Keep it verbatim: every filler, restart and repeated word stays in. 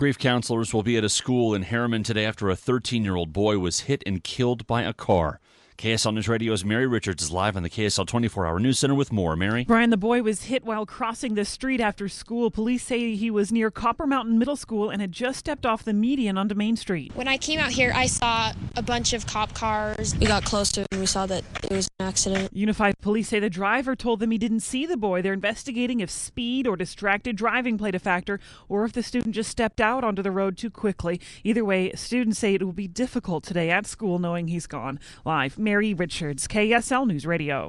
Grief counselors will be at a school in Harriman today after a thirteen-year-old boy was hit and killed by a car. K S L News Radio's Mary Richards is live on the K S L twenty-four hour News Center with more. Mary? Brian, the boy was hit while crossing the street after school. Police say he was near Copper Mountain Middle School and had just stepped off the median onto Main Street. When I came out here, I saw a bunch of cop cars. We got close to it and we saw that it was an accident. Unified Police say the driver told them he didn't see the boy. They're investigating if speed or distracted driving played a factor or if the student just stepped out onto the road too quickly. Either way, students say it will be difficult today at school knowing he's gone. Live, Mary Richards, K S L News Radio.